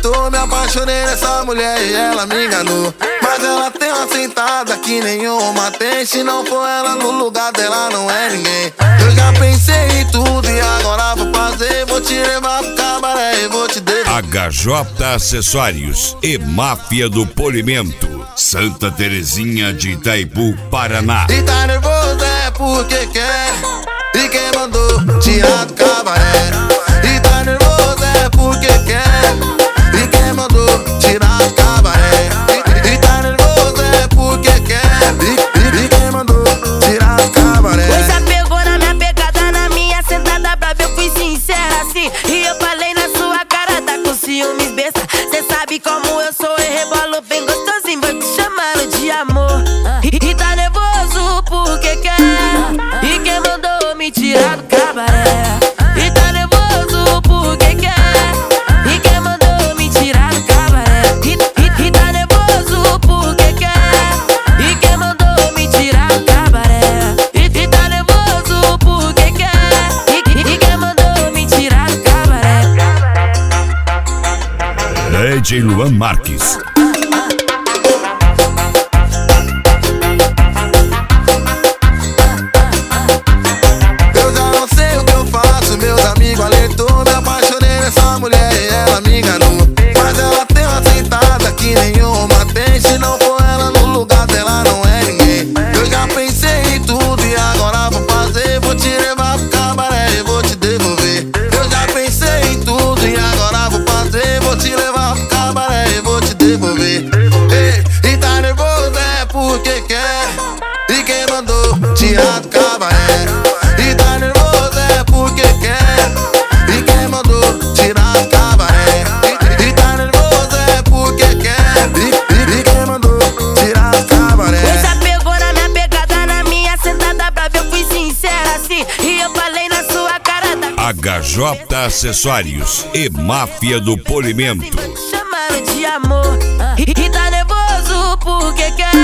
alertou, me apaixonei nessa mulher e ela me enganou. Mas ela tem uma sentada que nenhuma tem. Se não for ela no lugar dela, não é ninguém. Eu já pensei em tudo e agora vou fazer. Vou te levar pro cabaré e vou te devolver. HJ Acessórios e Máfia do Polimento, Santa Terezinha de Itaipu, Paraná. E tá nervoso é porque quer. E quem mandou tirar do cabaré? E tá nervoso é porque quer. E quem mandou tirar do cabaré? E tá nervoso é porque quer. E quem mandou tirar do cabaré? Coisa pegou na minha pegada, na minha sentada brava. Eu fui sincera assim e eu falei na sua cara. Tá com ciúmes besta, cê sabe como eu sou. E rebolo bem gostosinho, vou te chamando de amor. E tá nervoso porque quer. E quem mandou me tirar do cabaré? E tá nervoso porque quer. E quem mandou me tirar do cabaré? E tá nervoso porque quer. E quem mandou me tirar do cabaré? E tá nervoso porque quer. E quem mandou me tirar do cabaré? DJ Luan Marques. E tá nervoso é porque quer. E quem mandou tirar do cabaré? E tá nervoso é porque quer. E quem mandou tirar do cabaré? E tá nervoso é porque quer. E quem mandou tirar do cabaré? Coisa pegou na minha pegada, na minha sentada brava. Eu fui sincera assim e eu falei na sua cara. HJ Acessórios e Máfia do Polimento, chamando de amor. E tá nervoso porque quer.